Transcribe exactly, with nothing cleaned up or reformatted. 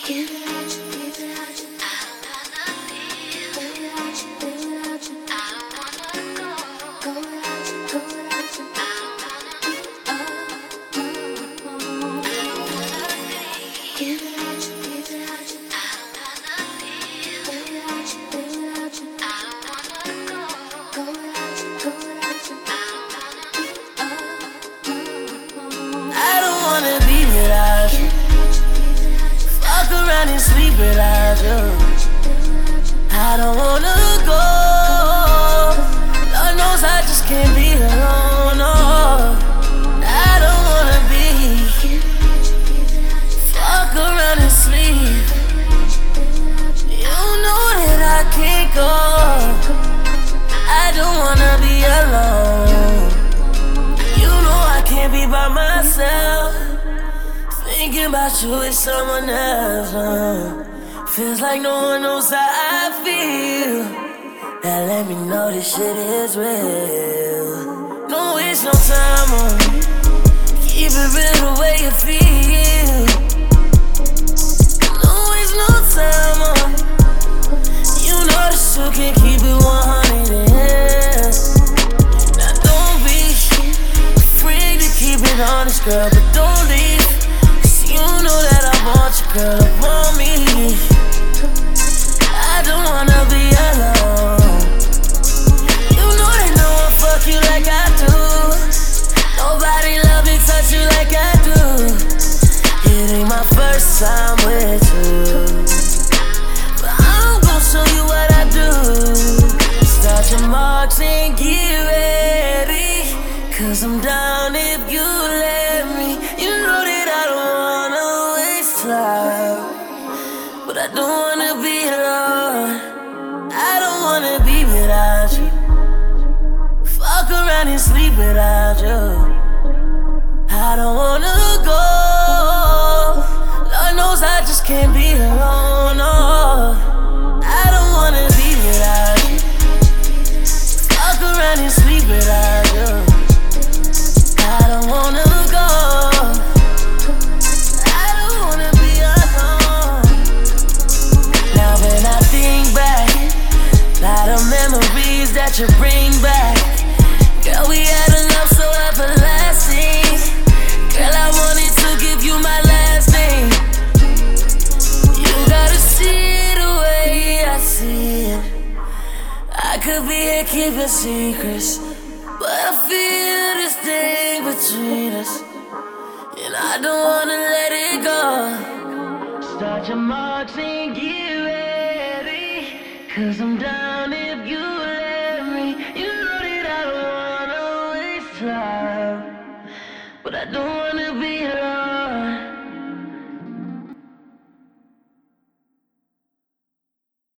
And sleep without you. I don't wanna go. Lord knows I just can't be alone. No, I don't wanna be. Fuck around and sleep. You know that I can't go. I don't wanna be alone. You know I can't be by myself. Thinking about you with someone else, uh, feels like no one knows how I feel. That let me know this shit is real. No waste no time on it. Keep it real the way you feel. No waste no time on it. You know that you can keep it one hundred, yeah. Now don't be afraid to keep it honest, girl, but don't leave. You know that I want you, girl, up on me. I don't wanna be alone. You know that no one fuck you like I do. Nobody love me, touch you like I do. It ain't my first time with you, but I'm gon' show you what I do. Start your marks and get ready, cause I'm down if you let me. You know that I don't but I don't wanna be alone. I don't wanna be without you. Fuck around and sleep without you. I don't wanna go. Lord knows I just can't be alone. No, I don't wanna be without you. Fuck around and sleep without you. I don't wanna go. Lot of memories that you bring back. Girl, we had a love so everlasting. Girl, I wanted to give you my last name. You gotta see the way I see it. I could be here keeping secrets, but I feel this thing between us, and I don't wanna let it go. Start your marks and get ready, cause I'm down if you let me. You know that I don't wanna waste time, but I don't wanna be